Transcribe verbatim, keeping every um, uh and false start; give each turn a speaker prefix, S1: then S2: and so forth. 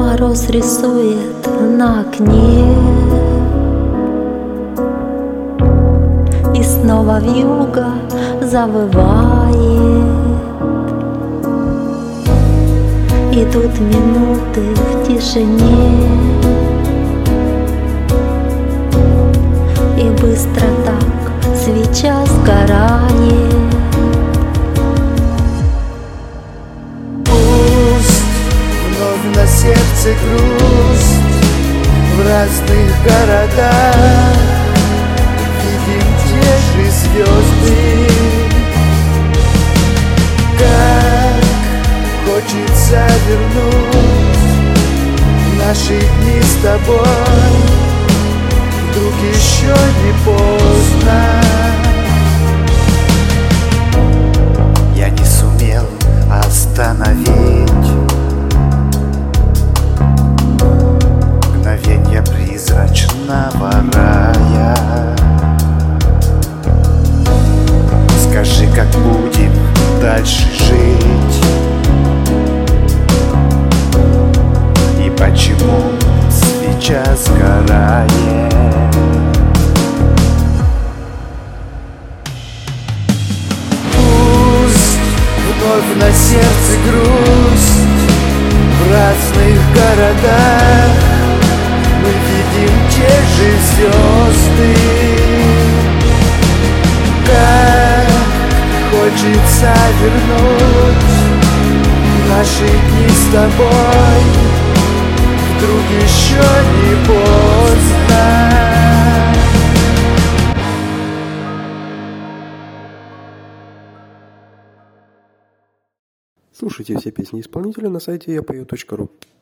S1: Мороз рисует на окне, и снова вьюга завывает. Идут минуты в тишине, и быстро так свеча сгорает.
S2: Вновь на сердце грусть, в разных городах видим те же звезды. Как хочется вернуть наши дни с тобой, вдруг еще не поздно. Я не сумел остановить мгновенье призрачного рая. Скажи, как будем дальше жить, и почему свеча сгорает. Пусть вновь на сердце грусть, в разных городах мы видим те же звезды. Как хочется вернуть наши дни с тобой, вдруг еще не поздно.
S3: Слушайте все песни исполнителя на сайте я пою точка ру.